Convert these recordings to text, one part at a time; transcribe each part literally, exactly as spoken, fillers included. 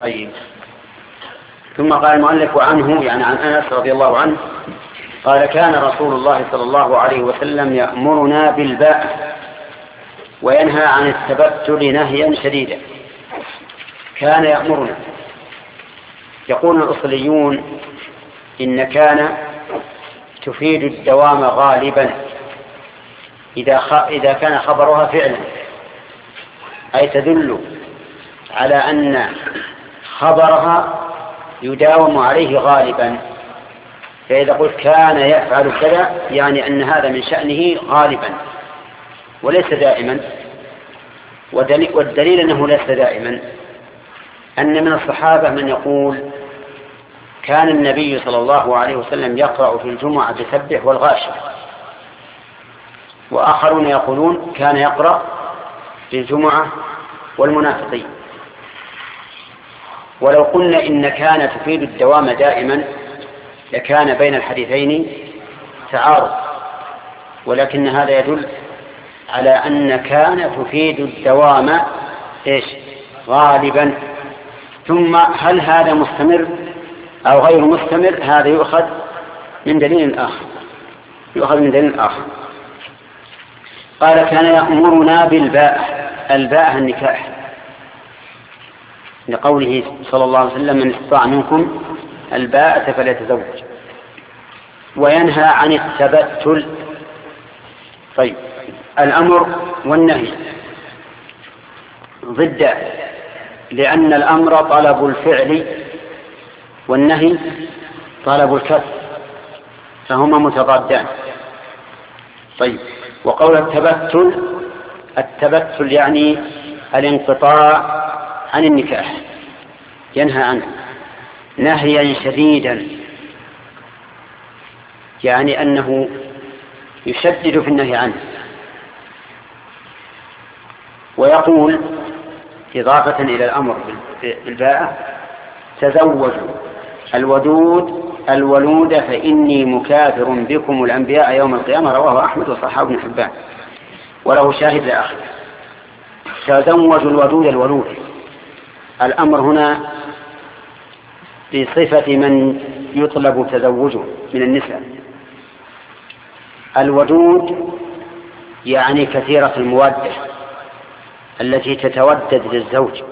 طيب. ثم قال المؤلف عنه يعني عن أنس رضي الله عنه قال كان رسول الله صلى الله عليه وسلم يأمرنا بالباء وينهى عن التبتل نهيا شديدا. كان يأمرنا. يقول الأصليون إن كان تفيد الدوام غالبا إذا, خ... إذا كان خبرها فعلا، أي تدل على أن خبرها يداوم عليه غالبا. فإذا قلت كان يفعل كذا يعني أن هذا من شأنه غالبا وليس دائما. والدليل أنه ليس دائما أن من الصحابة من يقول كان النبي صلى الله عليه وسلم يقرأ في الجمعة بسبح والغاشية، وآخرون يقولون كان يقرأ في الجمعة والمنافقين. ولو قلنا إن كان تفيد الدوام دائما لكان بين الحديثين تعارض، ولكن هذا يدل على أن كان تفيد الدوام إيش؟ غالبا. ثم هل هذا مستمر أو غير مستمر؟ هذا يؤخذ من دليل آخر يؤخذ من دليل آخر قال كان يأمرنا بالباء. الباء النكاح، لقوله صلى الله عليه وسلم من استطاع منكم الباءة فليتزوج. وينهى عن التبتل. طيب، الأمر والنهي ضد، لأن الأمر طلب الفعل والنهي طلب الكسب، فهما متضادان. طيب، وقول التبتل التبتل يعني الانقطاع عن النكاح، ينهى عنه نهيا شديدا، يعني أنه يشدد في النهي عنه. ويقول إضافة إلى الأمر بالباء تزوجوا الودود الولود فإني مكافر بكم الأنبياء يوم القيامة. رواه أحمد وصححه ابن حبان وله شاهد لآخر. تزوجوا الودود الولود. الأمر هنا بصفة من يطلب تزوجه من النساء. الودود يعني كثيرة المودة التي تتودد للزوج،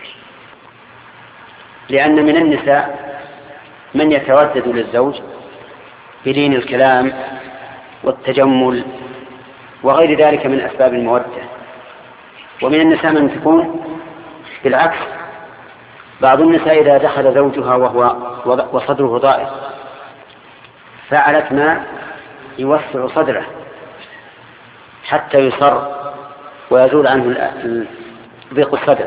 لأن من النساء من يتودد للزوج بلين الكلام والتجمل وغير ذلك من أسباب المودة. ومن النساء من تكون بالعكس. بعض النساء إذا دخل زوجها وهو وصدره ضائق فعلت ما يوسع صدره حتى يصر ويزول عنه ضيق الصدر.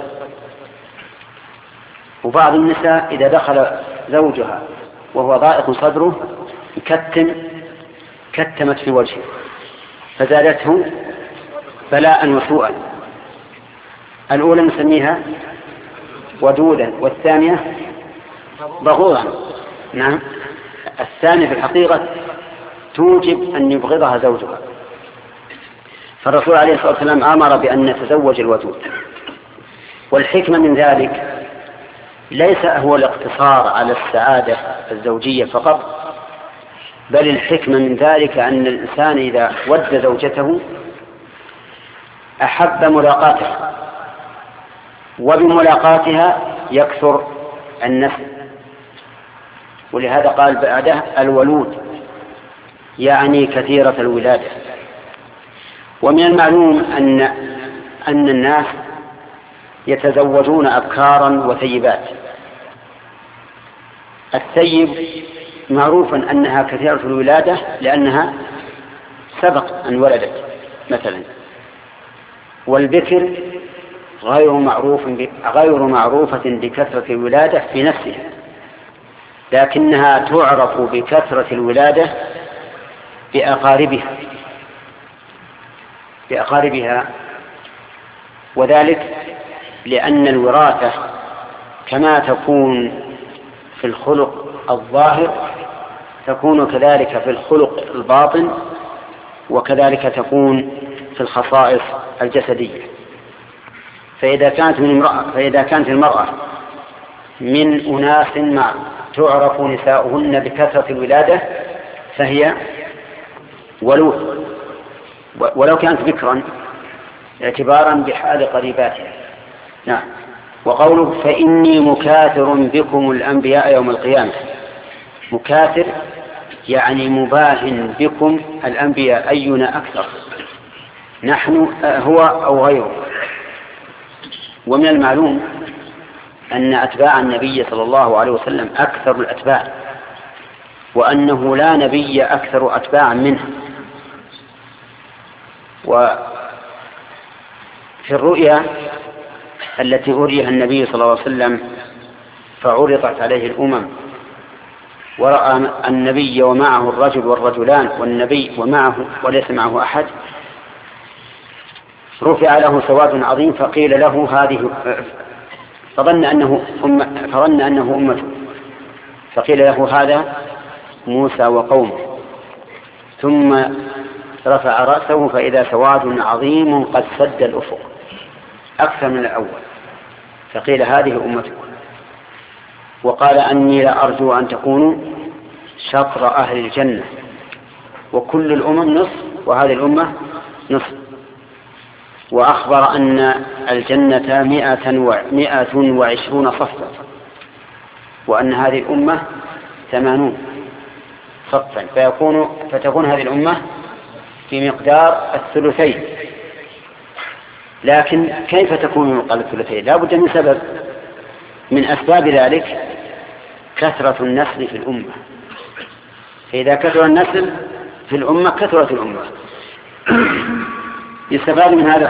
وبعض النساء إذا دخل زوجها وهو ضائق صدره يكتم كتمت في وجهه فزادته بلاء وسوءا. الأولى نسميها ودودا والثانية بغوضا. نعم، الثانية في الحقيقة توجب أن يبغضها زوجها. فالرسول عليه الصلاة والسلام أمر بأن نتزوج الودود. والحكمة من ذلك ليس هو الاقتصار على السعادة الزوجية فقط، بل الحكمة من ذلك أن الإنسان إذا ود زوجته أحب ملاقاتها، وبملاقاتها يكثر النسل. ولهذا قال بعده الولود يعني كثيرة الولادة. ومن المعلوم أن أن الناس يتزوجون أبكارا وثيبات. الثيب معروف أنها كثيرة الولادة لأنها سبق أن ولدت مثلا. والبكر غير معروف غير معروفة بكثرة الولادة في نفسها، لكنها تعرف بكثرة الولادة بأقاربها بأقاربها وذلك لأن الوراثة كما تكون في الخلق الظاهر تكون كذلك في الخلق الباطن، وكذلك تكون في الخصائص الجسدية. فإذا كانت من امرأة فإذا كانت المرأة من أناس ما تعرف نساؤهن بكثرة الولادة فهي ولود ولو كانت ذكرا اعتبارا بحال قريباتها. نعم. وقوله فإني مكاثر بكم الأنبياء يوم القيامة، مكاثر يعني مباهن بكم الأنبياء، أينا أكثر، نحن هو أو غيره. ومن المعلوم أن أتباع النبي صلى الله عليه وسلم أكثر الأتباع، وأنه لا نبي أكثر أتباعا منه. وفي الرؤيا التي أريها النبي صلى الله عليه وسلم فعرضت عليه الأمم ورأى النبي ومعه الرجل والرجلان والنبي ومعه وليس معه أحد، رفع له سواد عظيم فقيل له هذه، فظن أنه أمة فظن أنه أمته، فقيل له هذا موسى وقومه، ثم رفع رأسه فإذا سواد عظيم قد سد الأفق أكثر من الأول، فقيل هذه أمته. وقال أني لأرجو أن تكونوا شطر أهل الجنة، وكل الأمم نصف وهذه الأمة نصف. وأخبر أن الجنة مئة وعشرون صفا، وأن هذه الأمة ثمانون صفا، فيكون فتكون هذه الأمة في مقدار الثلثين. لكن كيف تكون من مقدار الثلثين؟ لا بد من سبب من أسباب ذلك كثرة النسل في الأمة، فإذا كثر النسل في الأمة كثرت الأمة. يستفاد من هذا